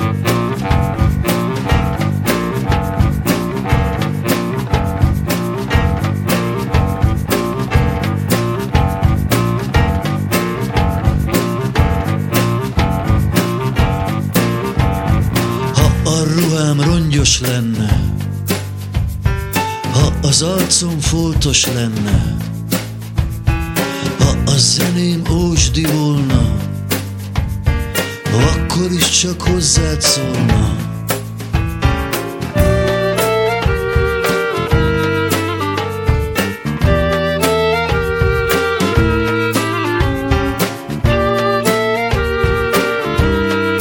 Rongyos lenne, ha az arcom foltos lenne, ha a zeném ósdi volna, akkor is csak hozzád szólna.